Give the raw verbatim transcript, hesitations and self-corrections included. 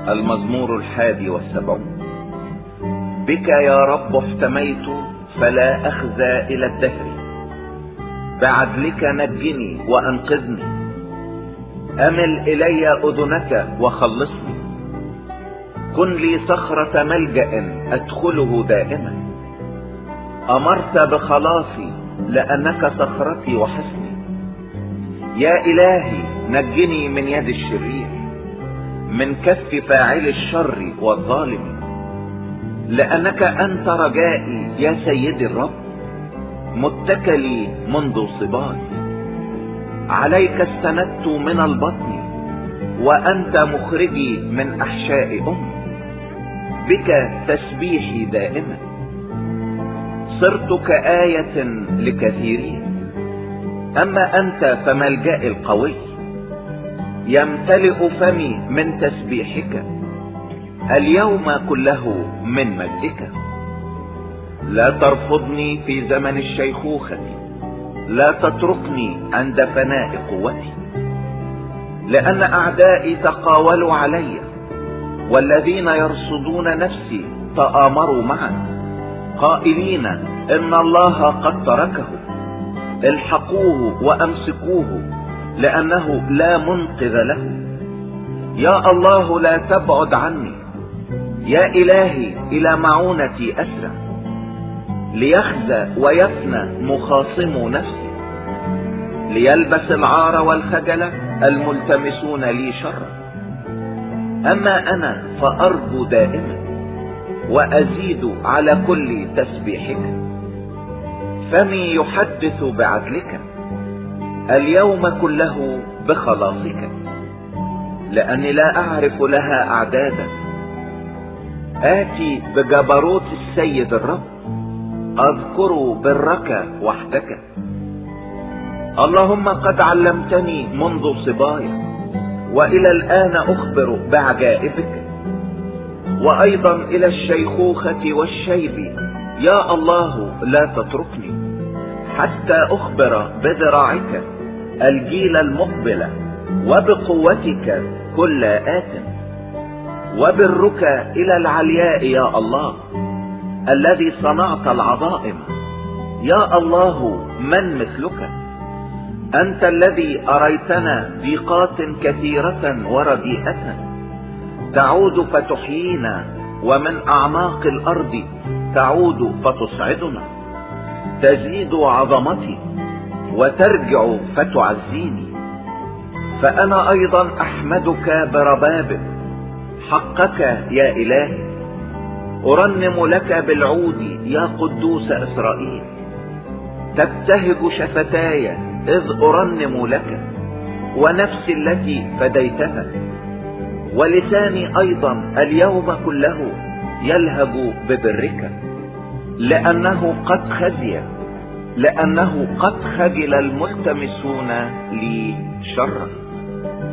المزمور الحادي والسبعون. بك يا رب احتميت فلا اخزى الى الدهر، بعدلك نجني وانقذني، امل الي اذنك وخلصني، كن لي صخرة ملجأ ادخله دائما، امرت بخلاصي لانك صخرتي وحصني، يا الهي نجني من يد الشرير، من كف فاعل الشر والظالم، لانك انت رجائي يا سيدي الرب، متكلي منذ صباي، عليك استندت من البطن، وانت مخرجي من احشاء امي، بك تسبيحي دائما، صرت كآية لكثيرين، اما انت فملجأي القوي، يمتلئ فمي من تسبيحك، اليوم كله من مجدك. لا ترفضني في زمن الشيخوخة، لا تتركني عند فناء قوتي، لأن أعدائي تقاولوا علي، والذين يرصدون نفسي تآمروا معا، قائلين إن الله قد تركه، الحقوه وأمسكوه لأنه لا منقذ له. يا الله لا تبعد عني، يا إلهي إلى معونتي أسرع، ليخزى ويفنى مخاصم نفسي، ليلبس العار والخجل الملتمسون لي شرا. أما أنا فأرجو دائما، وأزيد على كل تسبيحك، فمي يحدث بعدلك، اليوم كله بخلاصك، لأني لا أعرف لها أعدادا، آتي بجبروت السيد الرب، أذكر برك وحدك. اللهم قد علمتني منذ صبايا، وإلى الآن أخبر بعجائبك، وأيضا إلى الشيخوخة والشيب، يا الله لا تتركني، حتى أخبر بذراعك الجيل المقبل، وبقوتك كل آت، وبرك إلى العلياء يا الله، الذي صنعت العظائم. يا الله من مثلك؟ أنت الذي أريتنا ضيقات كثيرة ورديئة، تعود فتحيينا، ومن أعماق الأرض تعود فتصعدنا، تزيد عظمتي وترجع فتعزيني. فأنا أيضا أحمدك برباب حقك يا إلهي، أرنم لك بالعود يا قدوس إسرائيل، تبتهج شفتاي إذ أرنم لك، ونفسي التي فديتها، ولساني أيضا اليوم كله يلهب ببرك، لأنه قد خزي، لأنه قد خجل الملتمسون لي شرا.